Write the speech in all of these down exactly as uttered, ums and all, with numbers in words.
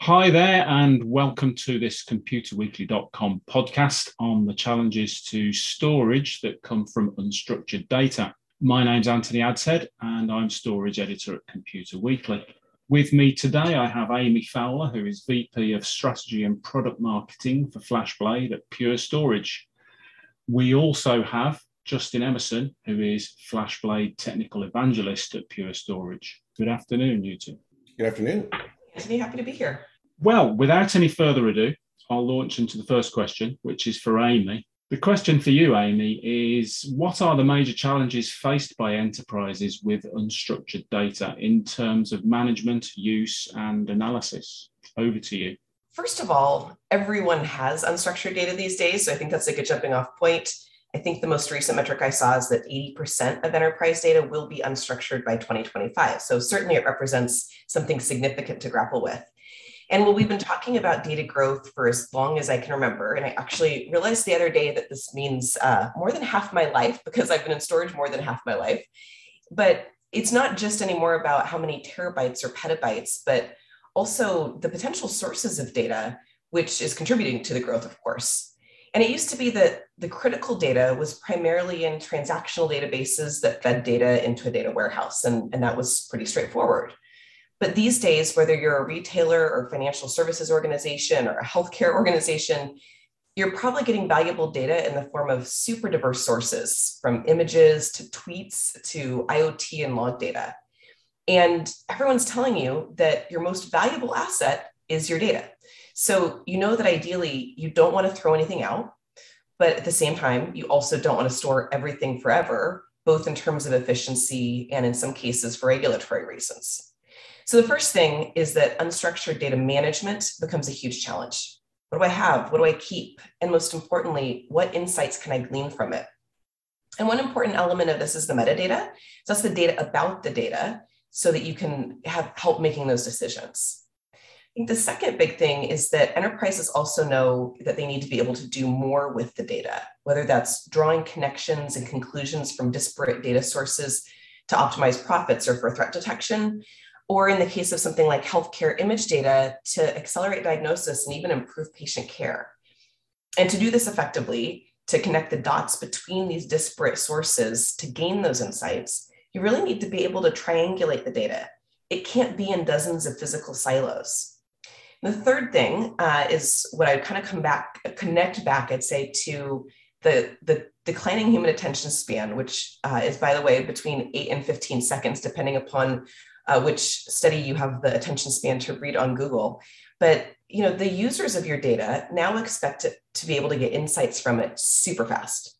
Hi there, and welcome to this computer weekly dot com podcast on the challenges to storage that come from unstructured data. My name's Anthony Adshead, and I'm storage editor at Computer Weekly. With me today, I have Amy Fowler, who is V P of Strategy and Product Marketing for FlashBlade at Pure Storage. We also have Justin Emerson, who is FlashBlade Technical Evangelist at Pure Storage. Good afternoon, you two. Good afternoon. Anthony, happy to be here. Well, without any further ado, I'll launch into the first question, which is for Amy. The question for you, Amy, is what are the major challenges faced by enterprises with unstructured data in terms of management, use, and analysis? Over to you. First of all, everyone has unstructured data these days, so I think that's a good jumping off point. I think the most recent metric I saw is that eighty percent of enterprise data will be unstructured by twenty twenty-five. So certainly it represents something significant to grapple with. And well, we've been talking about data growth for as long as I can remember. And I actually realized the other day that this means uh, more than half my life, because I've been in storage more than half my life. But it's not just anymore about how many terabytes or petabytes, but also the potential sources of data, which is contributing to the growth, of course. And it used to be that the critical data was primarily in transactional databases that fed data into a data warehouse, and, and that was pretty straightforward. But these days, whether you're a retailer or financial services organization or a healthcare organization, you're probably getting valuable data in the form of super diverse sources, from images to tweets to IoT and log data. And everyone's telling you that your most valuable asset is your data. So you know that ideally you don't want to throw anything out, but at the same time, you also don't want to store everything forever, both in terms of efficiency and in some cases for regulatory reasons. So the first thing is that unstructured data management becomes a huge challenge. What do I have? What do I keep? And most importantly, what insights can I glean from it? And one important element of this is the metadata. So that's the data about the data so that you can have help making those decisions. I think the second big thing is that enterprises also know that they need to be able to do more with the data, whether that's drawing connections and conclusions from disparate data sources to optimize profits or for threat detection, or in the case of something like healthcare image data, to accelerate diagnosis and even improve patient care. And to do this effectively, to connect the dots between these disparate sources to gain those insights, you really need to be able to triangulate the data. It can't be in dozens of physical silos. And the third thing uh, is what I'd kind of come back, connect back, I'd say, to the, the declining human attention span, which uh, is, by the way, between eight and fifteen seconds, depending upon Uh, which study you have the attention span to read on Google. But you know, the users of your data now expect it to be able to get insights from it super fast.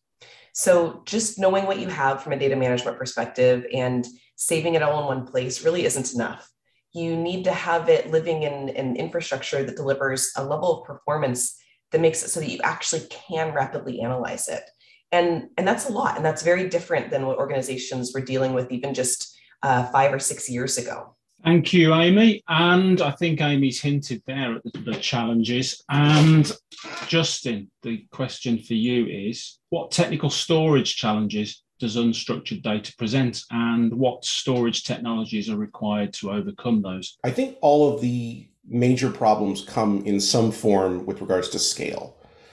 So just knowing what you have from a data management perspective and saving it all in one place really isn't enough. You need to have it living in an infrastructure that delivers a level of performance that makes it so that you actually can rapidly analyze it. And, and that's a lot. And that's very different than what organizations were dealing with even just Uh, five or six years ago. Thank you, Amy. And I think Amy's hinted there at the, the challenges. And Justin, the question for you is, what technical storage challenges does unstructured data present, and what storage technologies are required to overcome those? I think all of the major problems come in some form with regards to scale.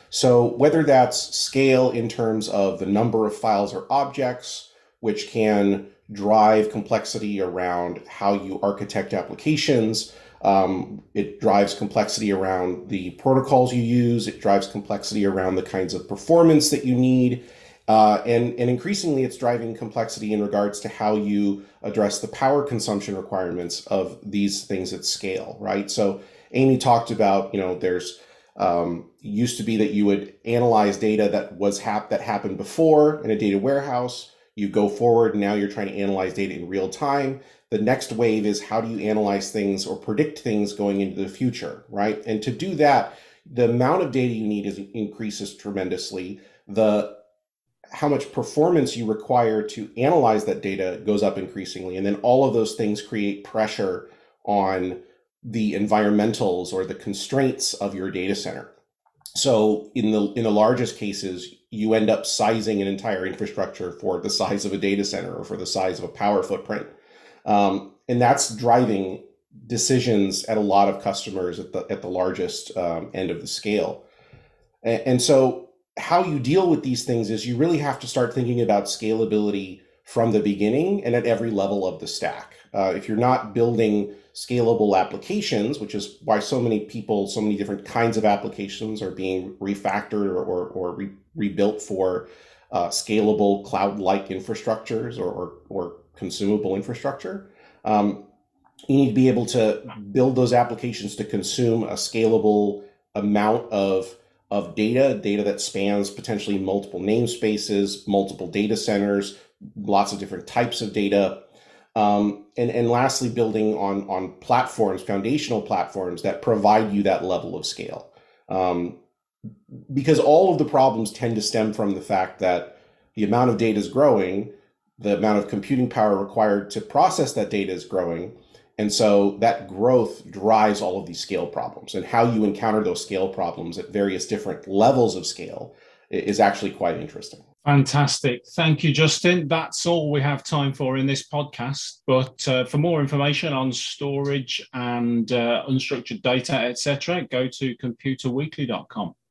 So whether that's scale in terms of the number of files or objects, which can drive complexity around how you architect applications. Um, it drives complexity around the protocols you use. It drives complexity around the kinds of performance that you need. Uh, and, and increasingly, it's driving complexity in regards to how you address the power consumption requirements of these things at scale, right? So Amy talked about, you know, there's um, used to be that you would analyze data that was hap- that happened before in a data warehouse. You go forward, and now you're trying to analyze data in real time. The next wave is how do you analyze things or predict things going into the future, right? And to do that, the amount of data you need is, increases tremendously. The how much performance you require to analyze that data goes up increasingly. And then all of those things create pressure on the environmentals or the constraints of your data center. So in the in the largest cases, you end up sizing an entire infrastructure for the size of a data center or for the size of a power footprint. Um, and that's driving decisions at a lot of customers at the at the largest um, end of the scale. And, and so how you deal with these things is you really have to start thinking about scalability from the beginning and at every level of the stack. Uh, if you're not building scalable applications, which is why so many people, so many different kinds of applications are being refactored or, or, or re- rebuilt for uh, scalable cloud-like infrastructures or, or, or consumable infrastructure. Um, you need to be able to build those applications to consume a scalable amount of, of data, data that spans potentially multiple namespaces, multiple data centers, lots of different types of data. Um, and, and lastly, building on, on platforms, foundational platforms that provide you that level of scale. Um, because all of the problems tend to stem from the fact that the amount of data is growing, the amount of computing power required to process that data is growing. And so that growth drives all of these scale problems, and how you encounter those scale problems at various different levels of scale is actually quite interesting. Fantastic. Thank you, Justin. That's all we have time for in this podcast. But uh, for more information on storage and uh, unstructured data, et cetera, go to computer weekly dot com.